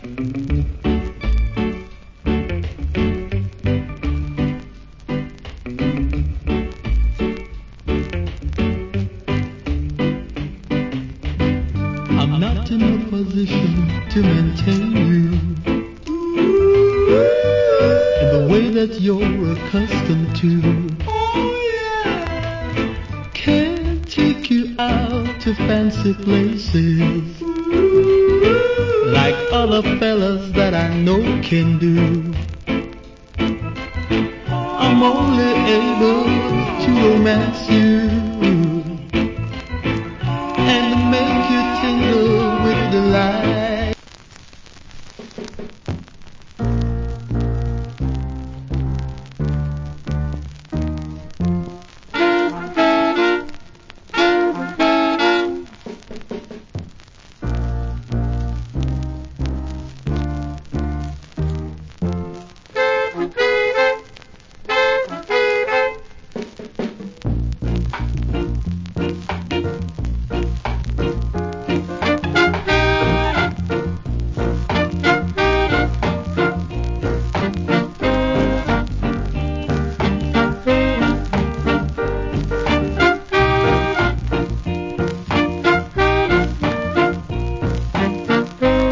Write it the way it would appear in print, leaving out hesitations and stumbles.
I'm not in a position to maintain you in the way that you're accustomed to. Can't take you out to fancy places like other fellas that I know can do. I'm only able to romance you